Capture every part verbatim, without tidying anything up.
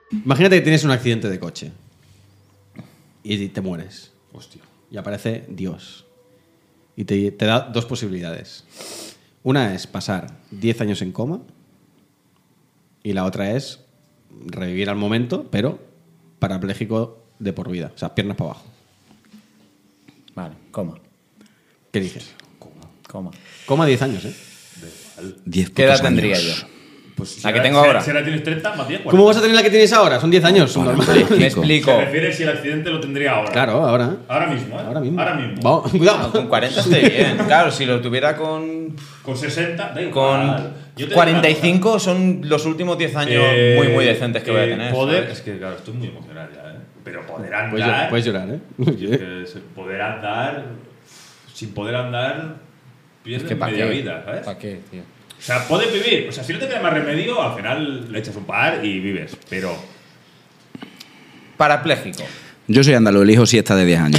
Imagínate que tienes un accidente de coche y te mueres. Hostia. Y aparece Dios. Y te, te da dos posibilidades. Una es pasar diez años en coma y la otra es revivir al momento, pero parapléjico de por vida. O sea, piernas para abajo. Vale, coma. ¿Qué dices? Coma. Coma diez años, ¿eh? Diez ¿Qué edad putos tendría años. yo? Pues La que ahora- tengo si ahora. Si ahora tienes treinta, más diez, cuarenta. ¿Cómo vas a tener la que tienes ahora? Son diez años. Son Para normales. Me Se explico. refiere si el accidente lo tendría ahora. Claro, ahora. Ahora mismo, ¿eh? Ahora mismo. Ahora mismo. Vamos, cuidado. Con cuarenta estoy bien. Claro, si lo tuviera con. Con sesenta, da igual. Con Yo te cuarenta y digo una cosa. cinco son los últimos diez años Eh, muy, muy decentes que voy a eh, tener. Poder, ¿sabes? es que claro, estoy muy emocionado ya, ¿eh? Pero poder Puedes, andar. llorar, puedes llorar, ¿eh? es que se- poder andar. Sin poder andar, pierdes que ¿pa' media qué? vida, ¿sabes? ¿Para qué, tío? O sea, puedes vivir. O sea, si no te queda más remedio, al final le echas un par y vives. Pero. Parapléjico. Yo soy andaluz, elijo siesta de diez años.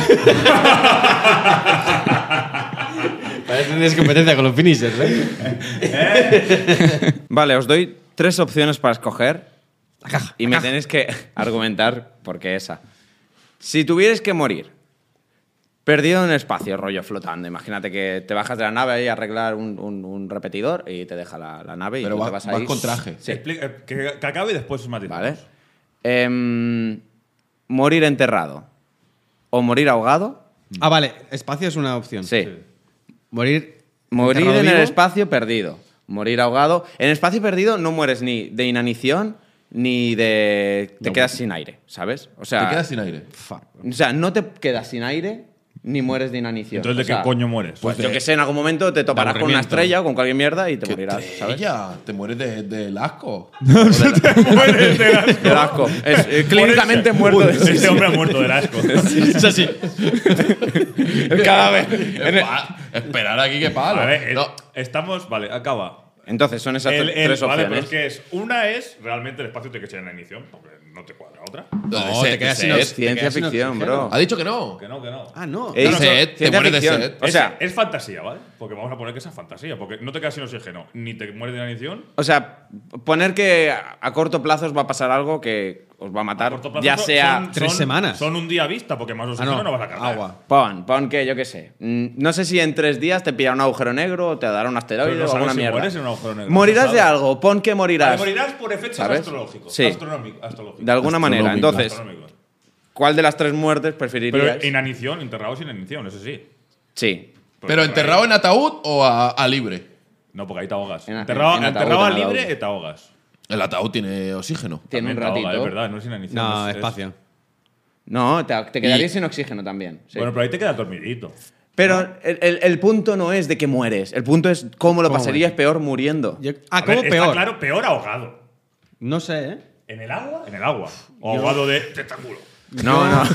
Parece que tienes competencia con los finishers, ¿eh? Vale, os doy tres opciones para escoger. Y me tenéis que argumentar por qué esa. Si tuvierais que morir, perdido en el espacio, rollo flotando. Imagínate que te bajas de la nave ahí a arreglar un, un- un repetidor y te deja la, la nave y Pero tú vas- te vas vas ahí. con traje. Sí. Explica- que, que acabe y después más Vale. Em, morir enterrado o morir ahogado. Ah, vale. Espacio es una opción. Sí. Morir. Morir enterrado en el vivo. espacio perdido. Morir ahogado. En el espacio perdido no mueres ni de inanición ni de. Te No. quedas sin aire, ¿sabes? O sea, Te quedas sin aire. Fuck. o sea, no te quedas sin aire ni mueres de inanición. Entonces, ¿de O sea, qué coño mueres? Pues de- yo que sé, en algún momento te toparás con una aburrimiento. estrella o con cualquier mierda y te ¿Qué morirás, ¿sabes? estrella? Te mueres de- del asco. mueres de asco. Del asco. Es, eh, clínicamente Uy, muerto. de- Este hombre ha muerto del asco. Es así. El cadáver. En el- Pa- Esperar aquí que palo. A ver, eh, No, estamos. Vale, acaba. Entonces, son esas El- tre- el- tres vale, pero opciones. es que es. Una es realmente el espacio te que sea en la inanición, porque no te cuadra otra. No, de te quedas sin sed. Es ciencia ficción, bro. Ha dicho que no. Que no, que no. Ah, no. Eh, Claro, eso- sed, te ciencia mueres de ficción. sed. O Es- sea, es fantasía, ¿vale? Porque vamos a poner que esa es fantasía, porque no te quedas sin oxígeno, ni te mueres de inanición. O sea, poner que a a corto plazo os va a pasar algo que os va a A matar, corto plazo ya son- sea. son- tres son- semanas. Son un día vista, porque más Ah, oxígeno no. no, vas a cargar. Agua. Pon, pon que, yo qué sé. mm, No sé si en tres días te pillará un agujero negro o te dará un asteroide Pero no o sabes alguna si mierda. mueres en un agujero negro, Morirás no de sabes. algo, pon que morirás. Vale, morirás por efectos ¿Sabes? astrológicos. Sí. Astronómico- astrológicos. De alguna manera. Astronómico. Entonces, Astronómicos. ¿cuál de las tres muertes Pero preferirías? inanición, enterrado sin inanición, eso sí. Sí. Porque ¿Pero por enterrado ahí- en ataúd o a, a libre? No, porque ahí te ahogas. En- enterrado en ataúd, enterrado en a libre, ataúd. te ahogas. El ataúd tiene oxígeno. Tiene un También te ahogas, ratito. es verdad, no es inanición. No, es- es- espacio. No, te, te quedarías Y- sin oxígeno también. sí. Bueno, pero ahí te quedas dormidito. Pero el, el- el punto no es de que mueres. El punto es cómo lo ¿Cómo pasarías peor muriendo. Yo- A ah, ver, ¿cómo está peor? claro, peor ahogado. No sé, ¿eh? ¿En el agua? En el agua. O ahogado de tentáculo. No, no.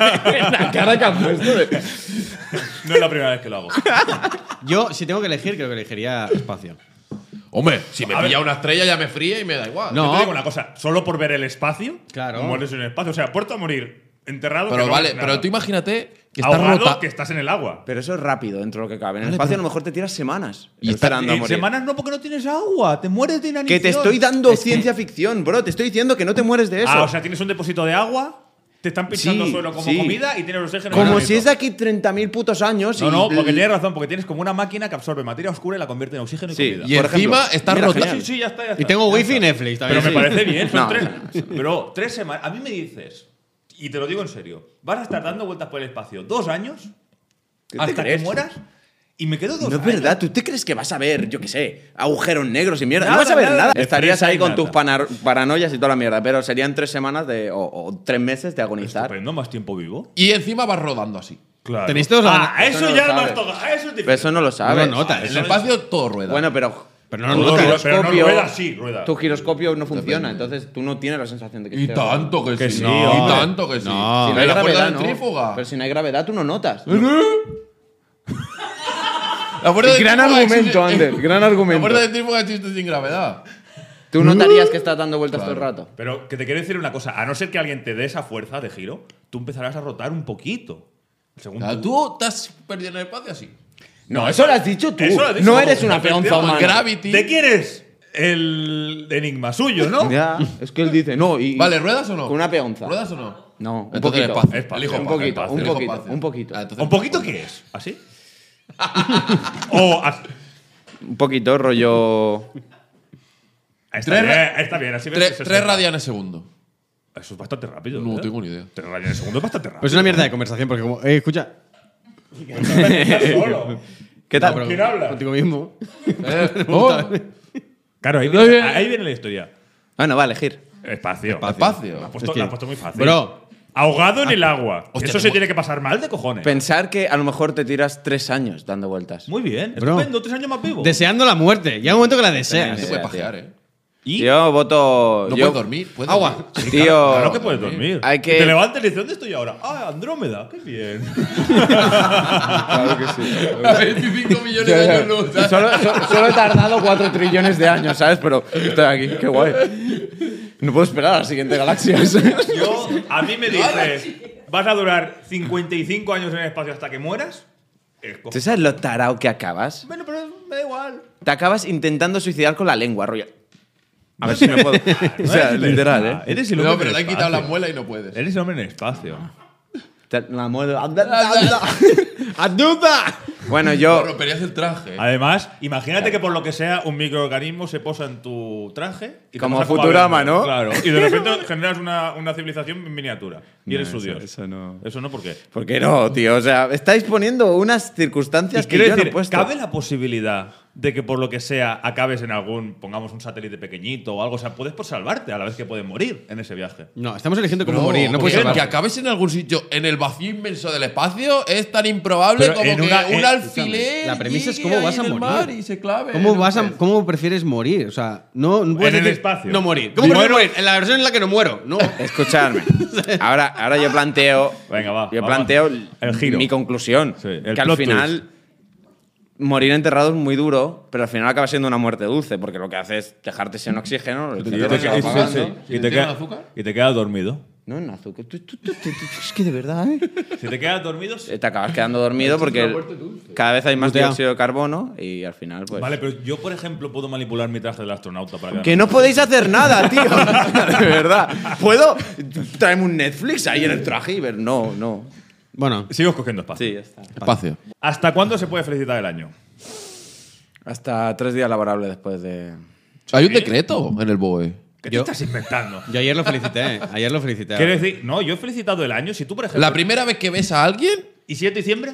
La cara que has puesto de- No es la primera vez que lo hago. Yo, si tengo que elegir, creo que elegiría espacio. Hombre, si me A pilla ver. una estrella ya me fría y me da igual. No. Yo te digo una cosa, solo por ver el espacio, Claro. mueres en el espacio. O sea, puerto a morir enterrado. Pero que no vale, ves pero nada. tú imagínate que estás ahogado rota. que estás en el agua. Pero eso es rápido dentro de lo que cabe. En el Vale, espacio pero- a lo mejor te tiras semanas Y esperando a Y morir. semanas no, porque no tienes agua. Te mueres de inanición. Que te estoy dando ciencia ficción, bro. Te estoy diciendo que no te mueres de eso. Ah, o sea, tienes un depósito de agua, te están pinchando Sí, suelo como sí. comida y tienes oxígeno. Como infinito. si es de aquí treinta mil putos años. No, y- no, porque tienes razón, porque tienes como una máquina que absorbe materia oscura y la convierte en oxígeno y Sí, comida. Y por encima ejemplo, estás mira, rota. genial. Sí, sí, ya está, ya está. Y tengo ya wifi y está. Netflix también. Pero me Sí. parece bien, son No. tres. Pero tres semanas. A mí me dices, y te lo digo en serio, vas a estar dando vueltas por el espacio dos años ¿Qué te hasta crees? que mueras y me quedo dos No es años. verdad, ¿tú te crees que vas a ver, yo qué sé, agujeros negros y mierda? Nada, no vas a ver nada. nada. De Estarías fresa ahí y con nada. tus panar- paranoias y toda la mierda, pero serían tres semanas de, o, o tres meses de agonizar. Estupendo, más tiempo vivo. Y encima vas rodando así. Claro. Tenéis todos la- Ah, eso, Eso no lo ya sabes. más toca. Eso es diferente. Pero eso no lo No sabes. lo notas. En el espacio todo rueda. Bueno, pero Pero no Todo lo notas. rueda, pero no giroscopio- rueda, sí, rueda. tu giroscopio no funciona, entonces tú no tienes la sensación de que y esté- tanto que, Que sí. sí, y hombre. tanto que sí. No. Si no ¿Y hay la fuerza gravedad, no. centrífuga? Pero si no hay gravedad, tú no notas. La fuerza Gran centrífuga argumento, existe- Ander, gran La argumento. fuerza centrífuga existe sin gravedad. Tú notarías que estás dando vueltas todo el rato. Pero que te quiero decir una cosa, a no ser que alguien te dé esa fuerza de giro, tú empezarás a rotar un poquito. Según Claro, tú. tú estás perdiendo el espacio así. No, eso lo has dicho tú. Eso lo has dicho no tú. eres una Efectivamente. peonza humana. Gravity. ¿De quién es el enigma suyo, ¿no? Ya, es que él dice, no, y. Vale, ¿ruedas o no? Con una peonza. ¿Ruedas o no? No, un Entonces poquito. espacio. Espacio. Elijo Un espacio, poquito, espacio, un elijo poquito, espacio. un poquito. Ah, entonces ¿Un poquito espacio. qué es? ¿Así? o así. Un poquito, rollo. Está Tres bien, ra- está bien. Así ves Tres, que se tres sepa. radianes segundo. Eso es bastante rápido. No ¿eh? tengo ni idea. Tres radianes segundo es bastante rápido. Pues es una mierda de conversación, porque como. Eh, escucha. Estás solo. ¿Qué tal? No, pero ¿Quién habla? Contigo mismo. Eh, oh, Claro, ahí Está viene, bien. ahí viene la historia. Bueno, va a elegir. Espacio. Espacio. Lo has puesto, Es que- lo has puesto muy fácil. Bro. Ahogado en el agua. Hostia, Eso se tengo- tiene que pasar mal de cojones. Pensar que a lo mejor te tiras tres años dando vueltas. Muy bien. Bro. Estupendo. Tres años más vivo. Deseando la muerte. Llega un momento que la deseas. se puede pajear, ¿eh? ¿Y? Yo voto. No yo, puedes dormir. Puedes Agua. dormir. Tío. Claro que puedes dormir. Hay que- Y te levantas y dices, ¿dónde estoy ahora? Ah, Andrómeda. Qué bien. Claro que sí. veinticinco millones de años luz. ¿sabes? Solo, so- solo he tardado cuatro trillones de años, ¿sabes? Pero estoy aquí, qué guay. No puedo esperar a la siguiente galaxia. Yo, a mí me dices, ¿vas a durar cincuenta y cinco años en el espacio hasta que mueras? Escojo. ¿Tú sabes lo tarao que acabas? Bueno, pero me da igual. Te acabas intentando suicidar con la lengua, rollo. A ver si me puedo. O sea, literal, ¿eh? Eres el hombre No, pero en le el han quitado la espacio. muela y no puedes. Eres el hombre en el espacio. Te- La muelo. ¡Ayuda! Bueno, No, yo. romperías el traje. Además, imagínate que por lo que sea un microorganismo se posa en tu traje. Y te Como pasa Futurama, a verlo. ¿no? Claro. Y de repente generas una, una civilización en miniatura. Y eres su eso- dios. eso no. Eso no, ¿por qué? ¿Por qué no, tío? O sea, estáis poniendo unas circunstancias Y que quiero yo no decir, he puesto. ¿cabe la posibilidad de que por lo que sea acabes en algún, pongamos un satélite pequeñito o algo? O sea, puedes por salvarte a la vez que puedes morir en ese viaje. No, estamos eligiendo cómo No, morir. No porque puedes que salvar. acabes en algún sitio en el vacío inmenso del espacio es tan improbable Pero como en que una- un eh, alfiler. La premisa es llegue cómo ahí vas a en el morir. mar y se clave ¿Cómo, en un vas a, pez. ¿Cómo prefieres morir? O sea, no, no puedes En el decir, espacio. No morir. ¿Cómo Muero- prefieres morir? En la versión en la que no muero. No. Escuchadme. Ahora, ahora yo planteo. Venga, va, Yo va, planteo el giro. mi conclusión. Sí, el que al plot final. Morir enterrado es muy duro, pero al final acaba siendo una muerte dulce, porque lo que hace es dejarte sin oxígeno. el Y te, cerebro se va y te- apagando. y te ¿Tiene queda- azúcar? y te quedas dormido. No, en azúcar. Tú- tú- tú- tú- tú- Es que de verdad, ¿eh? Si te quedas dormido. Te acabas quedando dormido porque el- cada vez hay más Muteado. dióxido de carbono y al final, pues. Vale, pero yo, por ejemplo, puedo manipular mi traje del astronauta para Que no podéis hacer nada, tío. De verdad. ¿Puedo traerme un Netflix ahí en el traje y ver? No, no. Bueno, Sigo cogiendo espacio. Sí, ya está. Espacio. ¿Hasta cuándo se puede felicitar el año? Hasta tres días laborables después de. Hay un decreto en el B O E. ¿Qué Yo- te estás inventando? yo ayer lo felicité. Ayer lo felicité. Quiero decir, no, yo he felicitado el año. Si tú, por ejemplo. La primera vez que ves a alguien, ¿Y siete de diciembre?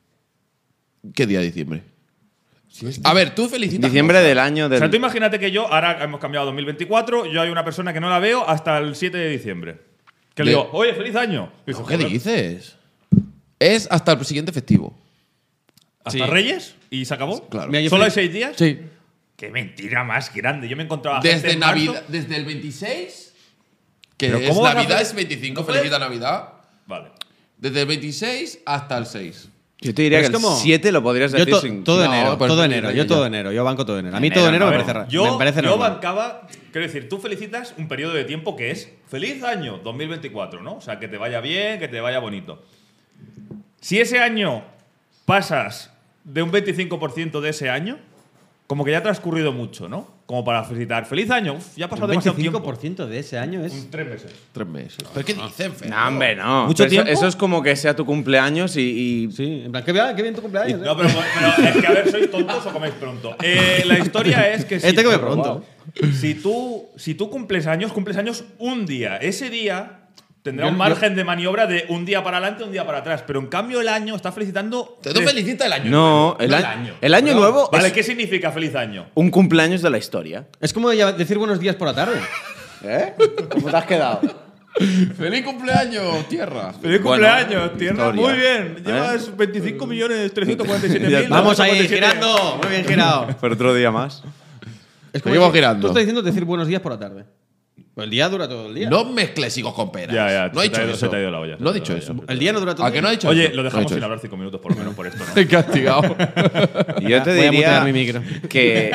¿qué día de diciembre? A ver, tú felicitas. Diciembre del año O sea, tú del. imagínate que yo, ahora hemos cambiado a dos mil veinticuatro, yo hay una persona que no la veo hasta el siete de diciembre. Que le De- digo, oye, feliz año. Y dice, ¿Qué "Joder, dices? Es hasta el siguiente festivo. ¿Hasta Sí. Reyes? ¿Y se acabó? Claro. Mira, yo ¿Solo fel- hay seis días? Sí. Qué mentira más grande. Yo me encontraba gente Desde en marzo. Navidad, desde el veintiséis, que ¿Pero es cómo vas a Navidad, hacer- es veinticinco, ¿No puedes? felicita Navidad. Vale. Desde el veintiséis hasta el seis. Yo te diría Es que el como- siete lo podrías Yo decir to- sin. todo No, enero, pero todo feliz enero, Reyes yo todo ya. enero, yo banco todo enero. A mí Enero, todo enero a me ver, parece, ra- Yo, me parece yo normal. bancaba, quiero decir, tú felicitas un periodo de tiempo que es feliz año dos mil veinticuatro, ¿no? O sea, que te vaya bien, que te vaya bonito. Si ese año pasas de un veinticinco por ciento de ese año, como que ya ha transcurrido mucho, ¿no? Como para felicitar. Feliz año, uf, ya ha pasado Un demasiado veinticinco tiempo. por ciento de ese año es. Un tres meses. Tres meses. ¿Pero qué dicen, Fer? No, hombre, no. ¿Mucho Pero eso- tiempo? Eso, es como que sea tu cumpleaños y. y- Sí, en plan, qué bien, qué bien tu cumpleaños. No, ¿eh? pero, pero es que a ver, ¿sois tontos o coméis pronto? Eh, la historia es que si, Este come pronto. si tú, si tú cumples años, cumples años un día. Ese día tendrá Yo- un margen de maniobra de un día para adelante, un día para atrás. Pero en cambio el año está felicitando… Te tres- felicita el año. No, nuevo, el, no año, el año No. nuevo Vale, es ¿qué significa feliz año? un cumpleaños de la historia. Es como ya decir buenos días por la tarde. ¿Eh? ¿Cómo te has quedado? ¡Feliz cumpleaños, tierra! ¡Feliz Bueno, cumpleaños, tierra! historia. Muy bien. ¿Eh? Llevas veinticinco millones trescientos cuarenta y siete Ya mil. está. Vamos ahí, novecientos cuarenta y siete. girando. Muy bien girado. Por otro día más. Es Seguimos que girando. Tú estás diciendo decir buenos días por la tarde. Pues el día dura todo el día. No mezcles higos con peras. Ya, ya, No ha se te dicho ha ido- eso. se te ha ido la olla, se No ha te ha dicho ido la eso. olla. El día no dura todo ¿A el que día. no ha dicho Oye, eso? lo No ha dejamos dicho sin eso. hablar cinco minutos por lo menos por esto, ¿no? Qué castigado. Y yo te Voy a diría mutear mi micro. que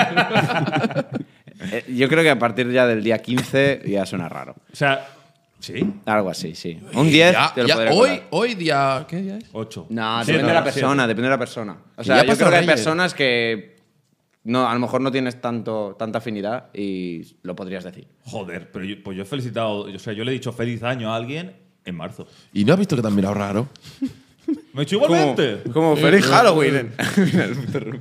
eh, yo creo que a partir ya del día quince ya suena raro. O sea, ¿sí? Algo así, sí. Un diez Ya, te lo ya, podría hoy, colar. hoy día. ¿Qué día es? Ocho. No, Siete, depende de la siete. persona, depende de la persona. O Que sea, ya yo pasó creo que hay Reyes. personas que no, a lo mejor no tienes tanto, tanta afinidad y lo podrías decir. Joder, pero yo, pues yo he felicitado, o sea, yo le he dicho feliz año a alguien en marzo. ¿Y no has visto que te han mirado raro? Me he hecho Como, igualmente. como feliz Halloween. Mira el perro.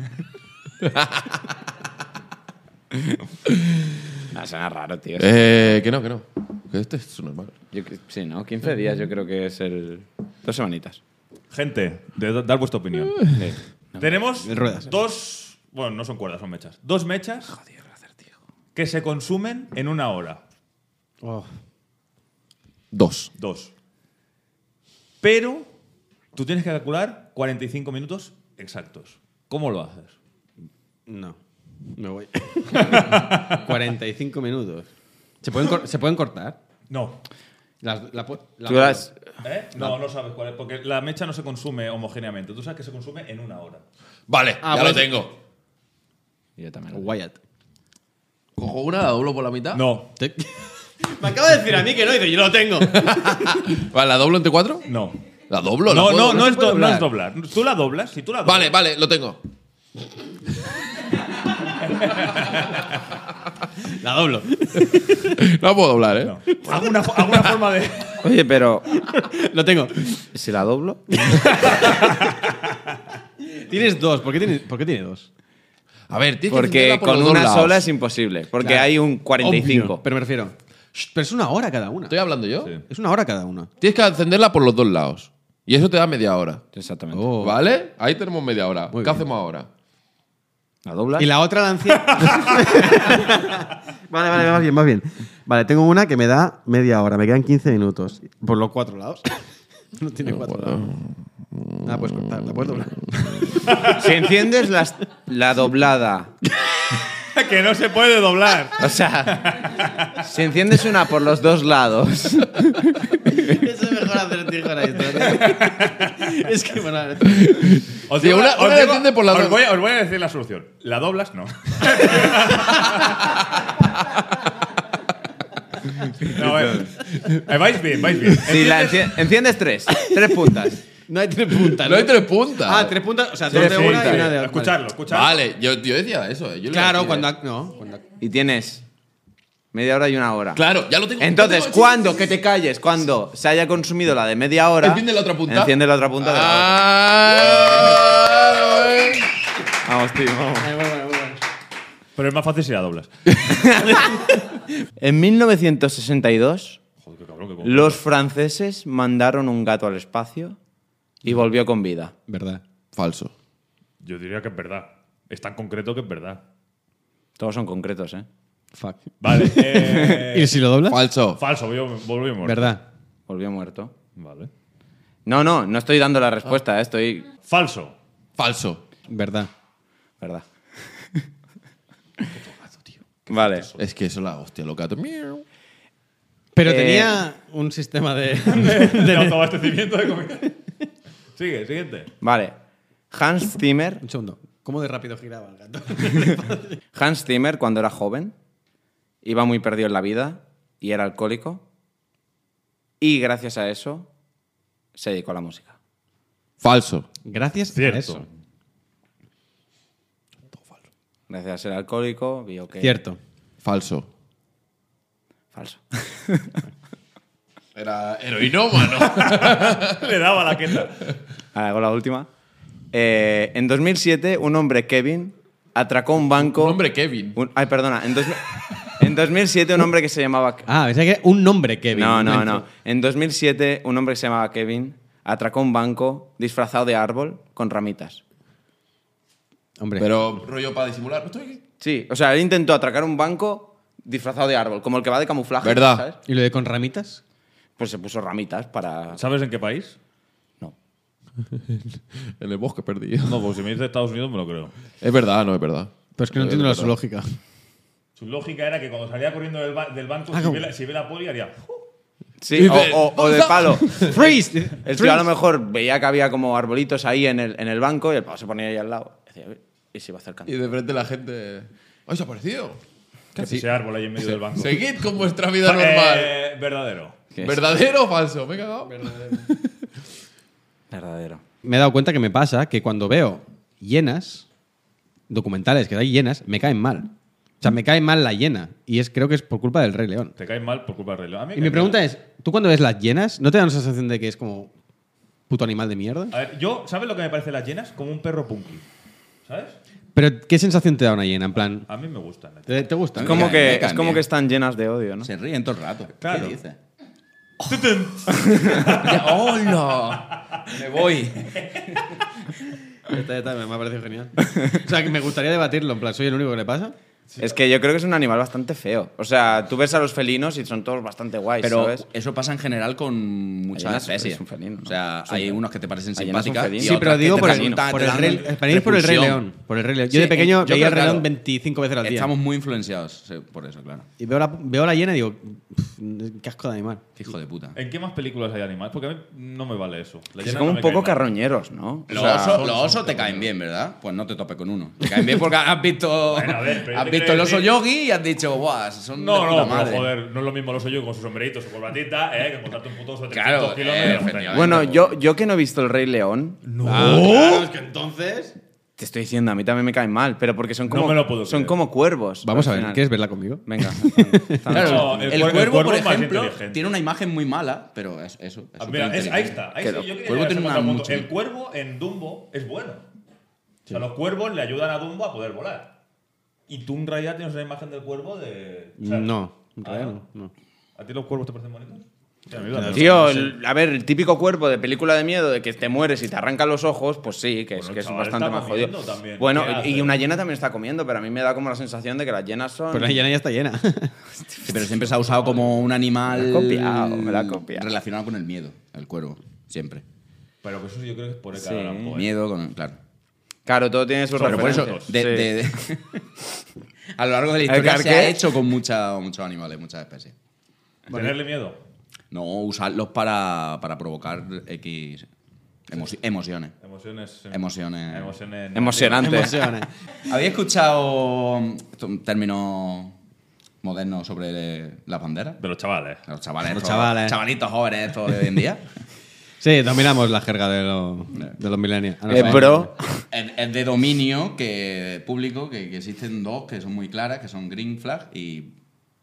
No, suena raro, tío. Eh, que no, que no. Que este es normal. Yo cre- sí, ¿no? quince días yo creo que es el... Dos semanitas. Gente, de, dar vuestra opinión. Sí. Tenemos Ruedas. dos. Bueno, no son cuerdas, son mechas. Dos mechas que se consumen en una hora. Oh. Dos. Dos. Pero tú tienes que calcular cuarenta y cinco minutos exactos. ¿Cómo lo haces? No. Me voy. cuarenta y cinco minutos. ¿Se pueden, cor- ¿se pueden cortar? No. Las- la pu- la- Tú las- ¿Eh? No, no sabes cuál es. Porque la mecha no se consume homogéneamente. Tú sabes que se consume en una hora. Vale, Ah, ya pues- lo tengo. Yo también. lo- Wyatt. Cojo una, la doblo por la mitad. No. Te- Me acaba de decir a mí que no, y dice, yo lo tengo. Vale, ¿la doblo entre cuatro? No. ¿La doblo? ¿La No, puedo no, doblar? no, se es puede do- no es doblar. doblar. Tú la doblas. Si tú la doblas. Vale, vale, lo tengo. La doblo. No la puedo doblar, ¿eh? No. ¿Alguna, fo- alguna forma de. Oye, pero Lo tengo. si la doblo... Tienes dos. ¿Por qué tiene, ¿por qué tiene dos? A ver, tienes que Porque encenderla por con los dos una lados. sola es imposible. Porque Claro. hay un cuarenta y cinco. Obvio, pero me refiero. Shh, Pero es una hora cada una. ¿Estoy hablando yo? Sí. Es una hora cada una. Tienes que encenderla por los dos lados. Y eso te da media hora. Exactamente. Oh. ¿Vale? Ahí tenemos media hora. Muy ¿Qué bien. hacemos ahora? ¿La doblas? Y la otra la enciendo. Vale, vale, más bien, más bien. Vale, tengo una que me da media hora. Me quedan quince minutos. Por los cuatro lados. No tiene cuatro lados. Nada, puedes cortar. La puedes doblar. Si enciendes las- la doblada... que no se puede doblar. O sea, si enciendes una por los dos lados... Eso es mejor hacer tijo la historia. Es que, bueno, Os Sí, digo- una- os una digo- enciende por la os dos. voy, a- os voy a decir la solución. La doblas, no. No, a ver. Eh, vais bien, vais bien. Si la enci- enciendes tres, tres puntas. no hay tres puntas. No hay tres puntas. Ah, tres puntas. O sea, dos Sí, de sí, una sí. y una de otra. Escucharlo, escucharlo. Vale, yo, yo decía eso. eh, Yo le Claro, decía. cuando. ha- No, cuando. ha- Y tienes media hora y una hora. Claro, ya lo tengo. Entonces, lo tengo, cuando, que te calles, cuando se haya consumido la de media hora... Enciende la otra punta. Enciende la otra punta de la otra. Ah, Vamos, tío, vamos. Ay, bueno, bueno, bueno. Pero es más fácil si la doblas. En mil novecientos sesenta y dos, Joder, qué cabrón, qué cabrón. los franceses mandaron un gato al espacio y volvió con vida. Verdad. Falso. Yo diría que es verdad. Es tan concreto que es verdad. Todos son concretos, ¿eh? Fuck. Vale. eh, ¿Y si lo doblas? Falso. falso, volvió, volvió muerto. Verdad. Volvió muerto. Vale. No, no, no estoy dando la respuesta, ¿eh? Estoy... Falso. Falso. Verdad. Verdad. Vale. Es que eso la hostia, los gatos. Miau. Pero Eh, tenía un sistema de. De autoabastecimiento de comida. Sigue, siguiente. Vale. Hans Zimmer, Un segundo. ¿Cómo de rápido giraba el gato? Hans Zimmer, cuando era joven, iba muy perdido en la vida y era alcohólico. Y gracias a eso se dedicó a la música. Falso. Gracias Cierto. a eso. Gracias a ser alcohólico, vio que... Cierto. Falso. Falso. Era heroinómano. Le daba la queta. Ahora hago la última. Eh, en dos mil siete, un hombre, Kevin, atracó un banco... Un hombre Kevin. un- ay, perdona. En, dos, en dos mil siete, un hombre que se llamaba... Ah, pensaba que era un nombre, Kevin. No, no, momento. no. En dos mil siete, un hombre que se llamaba Kevin atracó un banco disfrazado de árbol con ramitas. Hombre. Pero rollo para disimular. No estoy... Sí, o sea, él intentó atracar un banco disfrazado de árbol, como el que va de camuflaje. ¿Verdad? ¿Sabes? ¿Y lo de con ramitas? Pues se puso ramitas para... ¿Sabes en qué país? No. En el bosque perdido. No, porque si me dices Estados Unidos me lo creo. Es verdad, no es verdad. Pero es que no Eh, entiendo la verdad. su lógica. Su lógica era que cuando salía corriendo del, ba- del banco, Ah, si, ¿cómo? ve la, si ve la poli, haría. Sí, Dice, o, o- o de palo. ¡Freeze! El tío a lo mejor veía que había como arbolitos ahí en el, en el banco y el pavo se ponía ahí al lado. Y, decía, "Uy", y se iba acercando. Y de frente la gente... ¡Ay, se ha aparecido! ¿Qué hace ese árbol ahí en medio del banco? Seguid con vuestra vida Eh, normal. verdadero. ¿Qué es? ¿Verdadero o falso? Me he cagado. Verdadero. Me he dado cuenta que me pasa que cuando veo llenas, documentales que hay hienas me caen mal. O sea, me cae mal la hiena. Y es, creo que es por culpa del Rey León. Te caes mal por culpa del Rey León. A mí Y me mi cae pregunta mal. es, ¿tú cuando ves las hienas, no te da una sensación de que es como puto animal de mierda? A ver, yo, ¿sabes lo que me parece las hienas? Como un perro punky. ¿Sabes? Pero, ¿qué sensación te da una hiena? En plan, A mí me gustan. las ¿te, te gusta? Es Me como, caen- que, me es caen como bien. que están llenas de odio, ¿no? Se ríen todo el rato. Claro. ¿Qué dices? hienas. ¡Hola! Me voy. Esta, esta me ha parecido genial. O sea, que me gustaría debatirlo. En plan, ¿soy el único que le pasa? Es que yo creo que es un animal bastante feo. O sea, tú ves a los felinos y son todos bastante guays, Pero ¿sabes? eso pasa en general con muchas hiena es- especies. es un felino, ¿no? O sea, hay unos que te parecen La hiena es un simpáticas. felino. y Sí, otras pero que digo te por el, resultan- por te el, dan rey, para ir por el Rey repulsión. León. Por el Rey León. Yo Sí, de pequeño eh, yo veía el creo, Rey León claro, veinticinco veces al día. Estamos muy influenciados sí, por eso, claro. Y veo la, veo la hiena y digo, "Pff, qué asco de animal". Qué hijo de puta. ¿En qué más películas hay animales? Porque a mí no me vale eso. La Es hiena como no un me poco cae mal. carroñeros, ¿no? Los O sea, osos, son- los son osos te carroñeros. caen bien, ¿verdad? Pues no te topes con uno. Te caen bien porque has visto, Bueno, a ver, pero yo has te visto quiero el oso decir- yogi y has dicho, guau, son No, de no, puta pero madre. joder, no es lo mismo lo soy yo con su sombrerito, su corbatita, eh, que montarte un puto oso de Claro, trescientos kilos eh, de la efectivamente. montaña. Bueno, yo, yo que no he visto El Rey León, Ah, claro, es que entonces. te estoy diciendo, a mí también me caen mal, pero porque son No como, me lo puedo son creer. como cuervos. Vamos a al ver, final. ¿quieres verla conmigo? Venga. Claro, No, el, el cuervo- el cuervo, cuervo por es más ejemplo, inteligente. tiene una imagen muy mala, pero es eso. es Ah, mira, es- ahí superinteligente. está. Ahí Que sí, lo- yo quería cuervo llegar a tiene ese una contrapunto. mucho- El cuervo en Dumbo es bueno. O sea, los cuervos le ayudan a Dumbo a poder volar. Y tú en realidad tienes una imagen del cuervo de. o sea, No, en ah, realidad no. no. ¿A ti los cuervos te parecen bonitos? Sí, a mí también. Tío, el- a ver, el típico cuervo de película de miedo de que te mueres y te arrancan los ojos, pues sí, que es, Bueno, que el es chaval bastante está más jodido. comiendo también. Bueno, ¿Qué hace? y una hiena también está comiendo, pero a mí me da como la sensación de que las hienas son. Pero la hiena ya está llena. Sí, pero siempre se ha usado como un animal Me la ha copiado, me la ha copiado. relacionado con el miedo, el cuervo, siempre. Pero que eso yo creo que es por el Sí. Campo, ¿eh? Miedo con, claro. Claro, todo tiene sus Pero Pero por eso, referencias. de- Sí. de- de- a lo largo de la ¿El historia se carqué? ha hecho con mucha- muchos animales, muchas especies. Tenerle miedo. No usarlos para, para provocar X emo- emociones. Emociones. Emociones. Emociones. Emocionante. Emociones. ¿Habéis escuchado un término moderno sobre las banderas? De los chavales. Los chavales, Los estos- chavales. chavalitos jóvenes estos de hoy en día. Sí, dominamos la jerga de, lo- de los millennials. Ah, no, Eh, sí. bro. Es, es de dominio que, público que, que existen dos que son muy claras, que son green flag y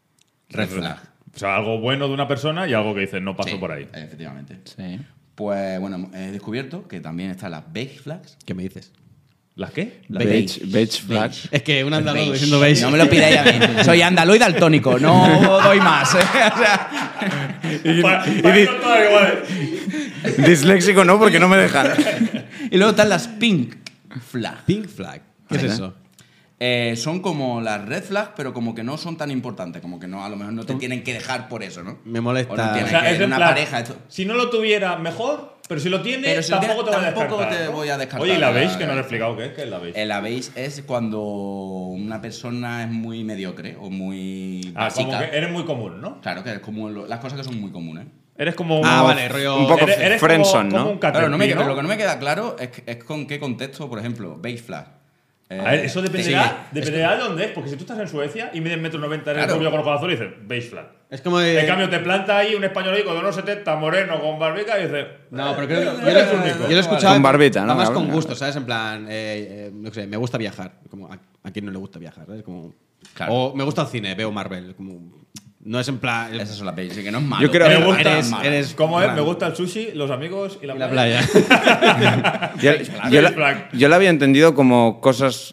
red flag. O sea, algo bueno de una persona y algo que dices, no paso Sí, por ahí. Efectivamente. Sí. Pues bueno, he descubierto que también están las beige flags. ¿Qué me dices? ¿Las qué? Las Beige, beige flag. Es que un andaluz Beige. diciendo beige. No me lo pidáis a mí. Soy andaluz y daltónico, no doy más. ¿eh? O sea, Y, Pa- y pa- di- no todas iguales. disléxico no, porque no me dejan. y luego están las pink flag. Pink flag. ¿Qué es Ajá. eso? Eh, son como las red flags, pero como que no son tan importantes, como que no, a lo mejor no te tienen que dejar por eso, ¿no? Me molesta. O no O tienen sea, que- es en una plan, pareja. Esto. si no lo tuviera, mejor, pero si lo tiene, Pero si lo tampoco tiene, te voy a tampoco descartar. te ¿no? voy a descartar. Oye, ¿y la beige Ya, que no ya. lo he explicado? ¿Qué es? ¿Qué es la beige? La beige es cuando una persona es muy mediocre o muy Ah, como básica. que eres muy común, ¿no? Claro, que es como lo- las cosas que son muy comunes. Eres como Ah, un- vale, rollo. un poco Eres, eres friendzone, como, ¿no? como un Claro, no me, caterpillar, queda- lo que no me queda claro es, que- es con qué contexto, por ejemplo, beige flag. Eh, A ver, eso te dependerá, sigue. dependerá de dónde es, porque si tú estás en Suecia y mides metro noventa en el Claro. rubio con ojos azules, dices beige flag. Es como de. En cambio, te planta ahí un español ahí con unos setenta, moreno, con barbica y dices. No, pero creo que yo, Eres lo- único. yo lo he escuchado. Con barbita, ¿no? va más Cabrón. con gusto, ¿sabes? En plan, eh, eh, no sé, me gusta viajar. Como, ¿a, a quién no le gusta viajar? ¿Sabes? Como, Claro. O me gusta el cine, veo Marvel. Como, no es en plan. Esas son las beige, así que no es malo. Yo creo- Me Me gusta, eres- eres ¿Cómo es? raro. Me gusta el sushi, los amigos y la, y la playa. playa. Yo, yo la, flag. yo la había entendido como cosas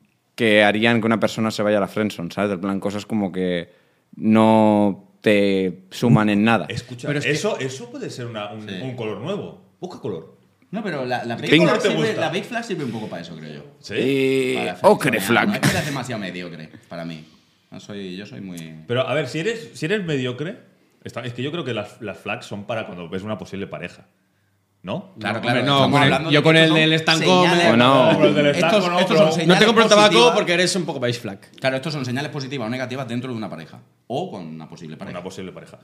que harían que una persona se vaya a la friendzone, ¿sabes? Del plan, cosas como que no te suman en nada. Escucha, Pero es que- eso, eso puede ser una- un, Sí. un color nuevo. Busca color. No, pero la, la, beige Pink. flag ¿Te sirve, gusta? la beige flag sirve un poco para eso, creo yo. ¿Sí? Y... Para la Ocre friendzone. No, flag. es que es demasiado mediocre para mí. No soy, yo soy muy... Pero a ver, si eres, si eres mediocre, está- es que yo creo que las, las flags son para cuando ves una posible pareja. ¿no? Claro, No, claro. hombre, no, estamos con el- hablando de yo que con estos el son del estanco me- señales- Bueno, pero el del estos, estanco no, estos pero- son señales No te compro el tabaco positivas. porque eres un poco beige flag. Claro, estos son señales positivas o negativas dentro de una pareja. O con una posible pareja. Una posible pareja.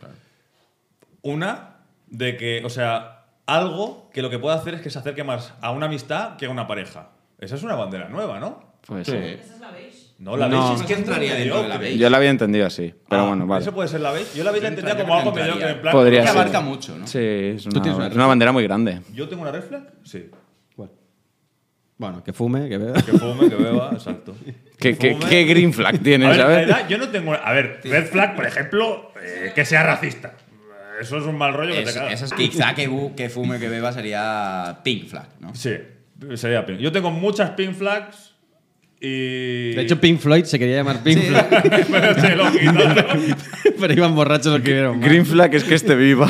Una de que, o sea, algo que lo que puede hacer es que se acerque más a una amistad que a una pareja. Esa es una bandera nueva, ¿no? Pues Sí. sí. No, la No. beige es que Eso entraría es dentro de la mediocre. beige. Yo la había entendido así, pero Ah, bueno, vale. Eso puede ser la beige. Yo la beige la Yo entendía entraría, como algo entraría. mediocre. En plan, Podría Que ser. abarca mucho, ¿no? Sí, es tienes una, una es una bandera muy grande. Yo tengo una red flag. Sí. ¿Cuál? Bueno, que fume, que beba. Que fume, que beba, exacto. ¿Qué, Que qué, fume. qué green flag A tienes, ver, la ¿sabes? verdad, yo no tengo. A ver, red flag, por ejemplo, eh, que sea racista. Eso es un mal rollo que te Es, cagas. eso es quizá que, bu- que fume, que beba sería pink flag, ¿no? Sí, sería pink. Yo tengo muchas pink flags y. De hecho, Pink Floyd se quería llamar Pink Floyd, pero se lo quitaron. pero iban borrachos los que vieron. Green flag es que esté viva.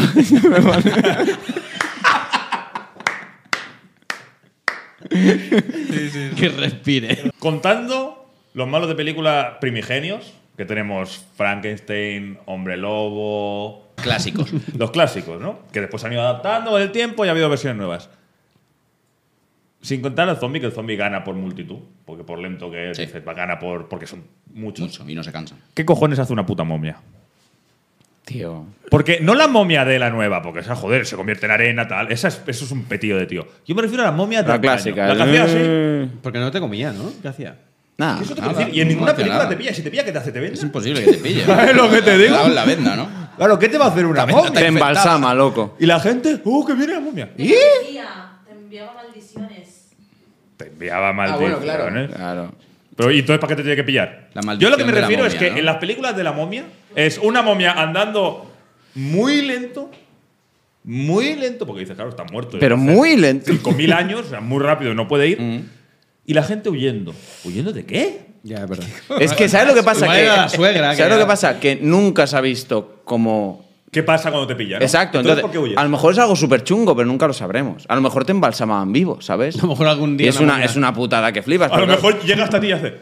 Que respire. Contando los malos de película primigenios, que tenemos Frankenstein, Hombre Lobo. Clásicos. Los clásicos, ¿no? Que después se han ido adaptando con el tiempo y ha habido versiones nuevas. Sin contar al zombie, que el zombie gana por multitud. Porque por lento que es, Sí. dices, va, gana por, porque son muchos. Mucho, y no se cansan. ¿Qué cojones hace una puta momia? Tío. Porque no la momia de la nueva, porque esa, joder, se convierte en arena, tal. Esa es, eso es un petillo de tío. Yo me refiero a la momia de La antaño. clásica. La que hacía así. Eh, Porque no te comía, ¿no? ¿Qué hacía? Nada. Eso te nada, puedo decir. Y en no ninguna hacía película nada. te pilla. Si te pilla, ¿qué te hace? ¿Te vende? Es imposible que te pille. ¿Sabes lo que te digo? La, la venda, ¿no? Claro, ¿qué te va a hacer una venda momia? está Te infectada. embalsama, loco. Y la gente, ¡uh, que viene la momia! Te maldecía, te enviaba maldiciones. Te enviaba Ah, maldiciones. bueno, claro. Claro. Pero ¿y entonces para qué te tiene que pillar? La Yo maldición lo que me de la refiero es momia, que ¿no? en las películas de la momia es una momia andando muy lento, muy lento, porque dices, claro, está muerto. Pero hace muy lento. cinco mil años, o sea, muy rápido, no puede ir. Mm. Y la gente huyendo. ¿Huyendo de qué? Ya, es verdad. Es que, ¿sabes lo que pasa? Igual Que, era la suegra, que ¿Sabes lo era- que pasa? Que nunca se ha visto como. ¿Qué pasa cuando te pillan? Exacto, entonces, entonces, ¿por qué huyes? a lo mejor es algo súper chungo, pero nunca lo sabremos. A lo mejor te embalsamaban vivo, ¿sabes? A lo mejor algún día Y es una una, momia- es una putada que flipas. A lo pero mejor llega hasta ti y hace.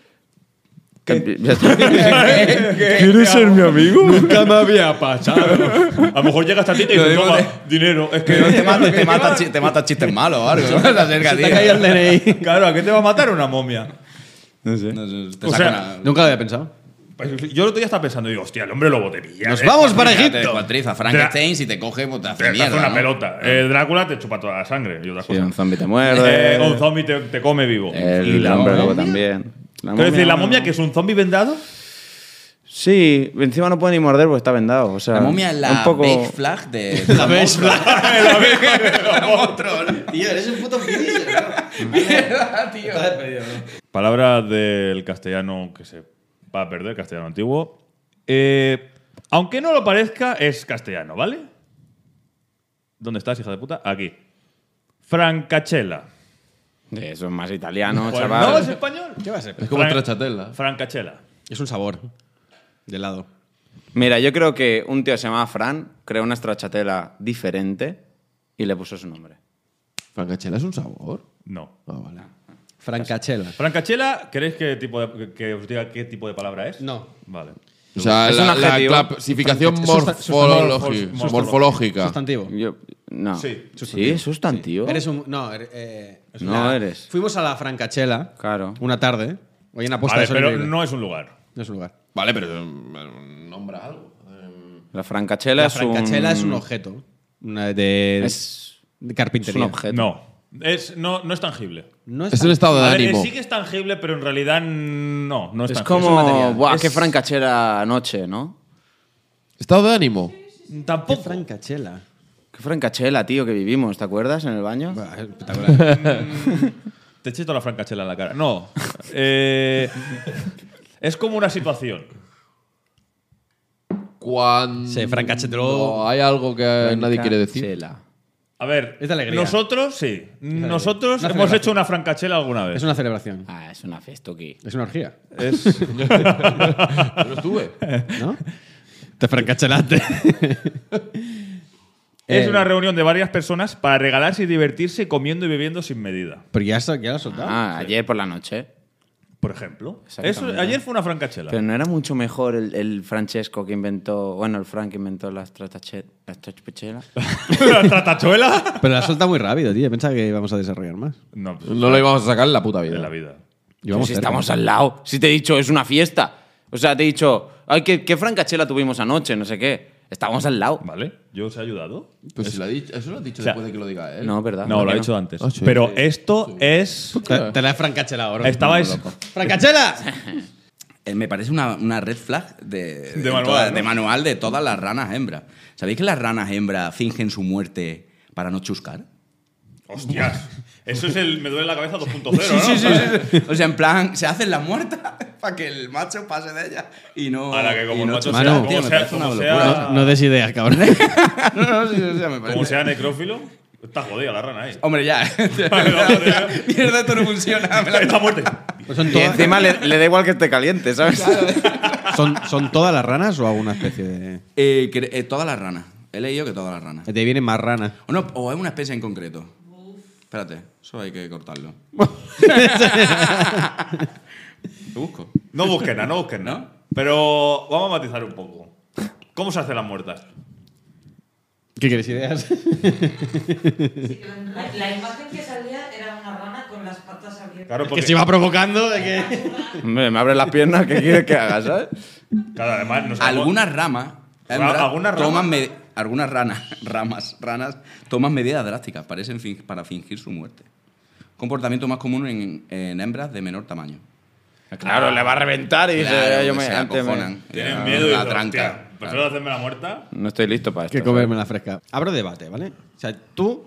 Ya está. ¿Quieres ser mi amigo? Nunca me había pasado. A lo mejor llega hasta ti y te Lo dice, digo toma, de- dinero. Es que te mata, te mata, chi- te mata chistes malos o algo. ¿no? Se acerca a ti. Te ha caído el D N I. Claro, ¿a qué te va a matar una momia? No sé. No sé, te O saca sea, una- Nunca lo había pensado. Pues yo el otro día estaba pensando, digo, hostia, el hombre lobo te pilla. Nos ¿eh? vamos para Te Egipto. descuartiza. Frankenstein, si te coge, pues te hace Te hace mierda. una ¿no? pelota. Eh, Drácula te chupa toda la sangre y otras Sí, cosas. un zombie te muerde. Eh, un zombie te, te come vivo. El y la hombre momia. lobo también. La Quiero decir, la momia- momia que es un zombie vendado. Sí, encima no puede ni morder porque está vendado. O sea, La momia es la un poco... beige flag de. La ves, Otro. Tío, eres un puto finisher, tío. Palabra del castellano que se va a perder, castellano antiguo. Eh, aunque no lo parezca, es castellano, ¿vale? ¿Dónde estás, hija de puta? Aquí. Francachela. Eso es más italiano, Pues chaval. no es español. ¿Qué va a ser? Es como Fran- stracciatella. Francachela. Es un sabor de helado. Mira, yo creo que un tío se llamaba Fran, creó una stracciatella diferente y le puso su nombre. ¿Francachela es un sabor? No. Ah, vale. Francachela. Francachela, ¿queréis que, tipo de- que os diga qué tipo de palabra es? No. Vale. O sea, Es la, un la adjetivo. clasificación Franca- susta- morfológica. sustantivo. morfológica. Sustantivo. Yo, no. Sí, Sí, es sustantivo. Eres un. No, eres, eh, es No una- eres. Fuimos a la Francachela. Claro. Una tarde. Hoy en apuesta Vale, de sol pero increíble. no es un lugar. No es un lugar. Vale, pero eh, nombra algo. Eh, La francachela La es francachela un... es un objeto. Una de, Es, de es carpintería. un objeto. No. Es, no. No es tangible. No Es un estado de A ver, eh, ánimo. sí que es tangible, pero en realidad no. No es, Es tangible. como... material. Buah, Es- qué francachela anoche, ¿no? Estado de ánimo. ¿Qué Tampoco. francachela? Qué francachela, tío, que vivimos, ¿te acuerdas? En el baño. Buah, es espectacular. Te eché toda la francachela en la cara. No. Eh, es como una situación. Cuando Sí, francachetero. hay algo que nadie quiere decir. Francachela. A ver, Es de alegría. nosotros sí. Nosotros Una hemos celebración. hecho una francachela alguna vez. Es una celebración. Ah, es una festuki. Es una orgía. Es- Yo no estuve. ¿No? Te francachelaste. es Eh, una reunión de varias personas para regalarse y divertirse comiendo y bebiendo sin medida. Pero ya, sa- ya lo has soltado. Ah, ayer por la noche. Por ejemplo. Exactamente. Eso, ayer fue una francachela. Pero no era mucho mejor el, el Francesco que inventó... Bueno, el Frank que inventó las tratache- las tratachelas. ¿La tratachuela? Pero la has soltado muy rápido, tío. Pensaba que íbamos a desarrollar más. No, pues, No lo íbamos a sacar en la puta vida. de la vida. Íbamos si cerca. estamos al lado. Si te he dicho, es una fiesta. O sea, te he dicho, ay, ¿qué, qué francachela tuvimos anoche? No sé qué. Estábamos al lado. ¿Vale? ¿Yo os he ayudado? Pues si lo ha dicho, eso lo has dicho O sea, después de que lo diga él. No, ¿verdad? No, ¿Por lo qué ha dicho antes. Ah, sí. Pero Sí. esto es. Te, te la he francachelado, bro. Estabais. ¡Francachela! Eh, me parece una, una red flag de, de, manual, toda- ¿no? de manual de todas las ranas hembras. ¿Sabéis que las ranas hembras fingen su muerte para no chuscar? ¡Hostias! Eso es el me duele la cabeza dos punto cero, ¿no? Sí, sí, sí, sí. O sea, en plan, se hacen la muerta para que el macho pase de ella y no. Ahora que como y el no macho choque. sea, Manu, como Tío, me sea, parece una como locura. sea, No, no des ideas, cabrón. No, no, sí, o sea, me parece. como sea necrófilo, está jodida la rana ahí. Hombre, ya. Mierda, esto no funciona. Me la- Está muerta. Pues son, Y todas, encima le, le da igual que esté caliente, ¿sabes? son, ¿Son todas las ranas o alguna especie de...? Eh, que- eh, todas las ranas. He leído que todas las ranas. Te vienen más ranas. O, no, o es una especie en concreto. Espérate, eso hay que cortarlo. Lo busco. No busquen nada, no busquen nada. ¿No? Pero vamos a matizar un poco. ¿Cómo se hacen las muertas? ¿Qué quieres ideas? La, la imagen que salía era una rana con las patas abiertas. Claro, Que porque se iba provocando de que... Hombre, me abre las piernas, ¿qué quieres que haga, sabes? claro, además no sabemos- Algunas ramas. hembras, ¿Algunas ramas? toman me- algunas ranas, ramas, ranas, toman medidas drásticas parecen fin- para fingir su muerte. Comportamiento más común en, en hembras de menor tamaño. Claro, le va a reventar y dice, Claro, yo que me, se antes me- acojonan. tienen Ya, miedo y la dicen, tranca. hostia, prefiero Claro. hacerme la muerta. No estoy listo para esto. que comerme la fresca. Abro debate, ¿vale? O sea, tú...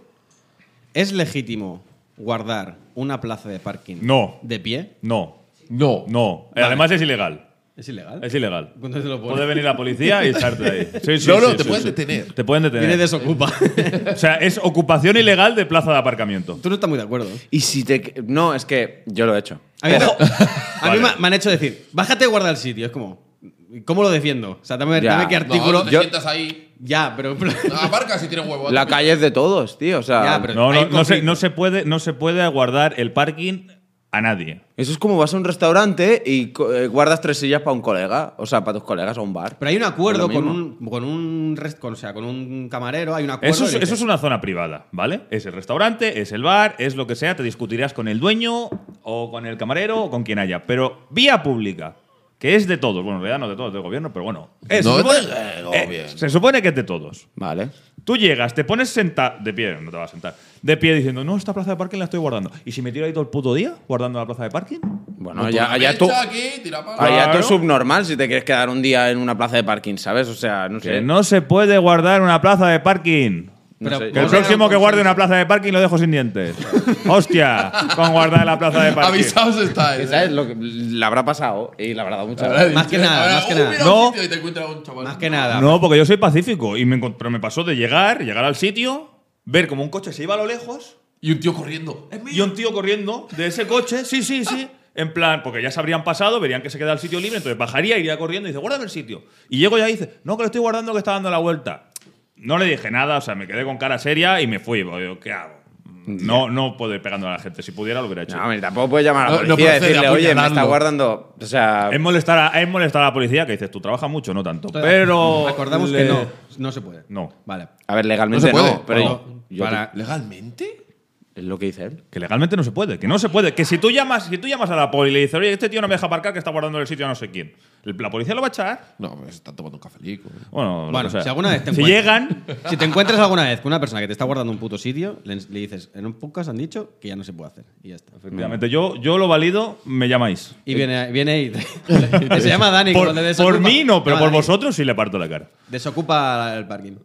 ¿Es legítimo guardar una plaza de parking No. de pie? No, No. no. Además es ilegal. ¿Es ilegal? Es ilegal. ¿Cuándo se lo pone? Puede venir la policía y echarte ahí. Sí, sí, No, no, sí, te sí, pueden sí. detener. Te pueden detener. Viene desocupa. O sea, es ocupación ilegal de plaza de aparcamiento. Tú no estás muy de acuerdo. Y si te... No, es que yo lo he hecho. A mí, no. A mí Vale. me, me han hecho decir, bájate y guarda el sitio. Es como, ¿cómo lo defiendo? O sea, dame, Ya. dame qué No, artículo. te Yo- sientas ahí. Ya, pero. pero- No, aparca si tienes huevo. La calle es de todos, tío. O sea, Ya, pero- No, hay no, no, se, conflicto. no, se puede, no se puede guardar el parking a nadie. eso es como vas a un restaurante y co- eh, guardas tres sillas para un colega. O sea, para tus colegas a un bar. Pero hay un acuerdo Es lo con mismo. un, con un rest- con, o sea, con un camarero, hay un acuerdo. Eso es, y dices, eso es una zona privada, ¿vale? Es el restaurante, es el bar, es lo que sea. Te discutirás con el dueño o con el camarero o con quien haya. Pero vía pública, que es de todos. Bueno, en realidad no de todos, del gobierno, pero bueno. Es- No se, supone, es del eh, gobierno. se supone que es de todos. Vale. Tú llegas, te pones sentado, de pie, no te vas a sentar, de pie diciendo, no, esta plaza de parking la estoy guardando. ¿Y si me tiro ahí todo el puto día guardando la plaza de parking? Bueno, Monta allá, una allá tú... mecha aquí, tira para Allá tú Claro. es subnormal si te quieres quedar un día en una plaza de parking, ¿sabes? O sea, no Que sé. no se puede guardar una plaza de parking. Pero- sé. Que el Vamos a próximo ver que un guarde consenso. una plaza de parking lo dejo sin dientes. Hostia, con guardar la plaza de parking. Avisados estáis. ¿Sabes? Lo que le habrá pasado y le habrá dado mucha Habrá Más que dicho, nada, ahora, más que "Uh, nada". mira No. un sitio", y te encuentras un chaval. Más que nada. No, porque yo soy pacífico. Y me encont- pero me pasó de llegar, llegar al sitio, ver como un coche se iba a lo lejos Y un tío corriendo. "Es mío". y un tío corriendo de ese coche. Sí, sí, sí. En plan, porque ya se habrían pasado, verían que se queda el sitio libre, entonces bajaría, iría corriendo y dice, guárdame el sitio. Y llego ya y dice, no, que lo estoy guardando, que está dando la vuelta. No le dije nada, o sea, me quedé con cara seria y me fui. Porque digo, ¿qué hago? No, no puedo ir pegando a la gente. Si pudiera, lo hubiera hecho. No, hombre, tampoco puedes llamar a la No- no policía y procede decirle, oye, me está apuñalarlo. guardando. O sea, Es molestar, a, es molestar a la policía que dices, tú trabajas mucho, no tanto. Pero. Acordamos le- que no. No se puede. No. Vale. a ver, legalmente No no, se puede. pero No, yo- yo para- ¿Legalmente? te- es lo que dice él. Que legalmente no se puede, que no se puede. Que si tú llamas, si tú llamas a la poli y le dices, oye, este tío no me deja aparcar, que está guardando el sitio a no sé quién. ¿La policía lo va a echar? No, pues están tomando un cafelico. Bueno, lo Bueno, que sea. si alguna vez te Si encuentras- llegan, Si te encuentras alguna vez con una persona que te está guardando un puto sitio, le, le dices, en un podcast han dicho que ya no se puede hacer. Y ya está. efectivamente, yo, yo lo valido, me llamáis. Y viene, viene y te- se llama Dani. Por, cuando le por desocupa- mí no, pero llama por Dani. vosotros sí le parto la cara. Desocupa el parking.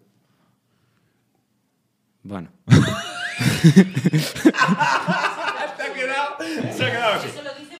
Bueno. Se ha quedado, se ha quedado así. Eso lo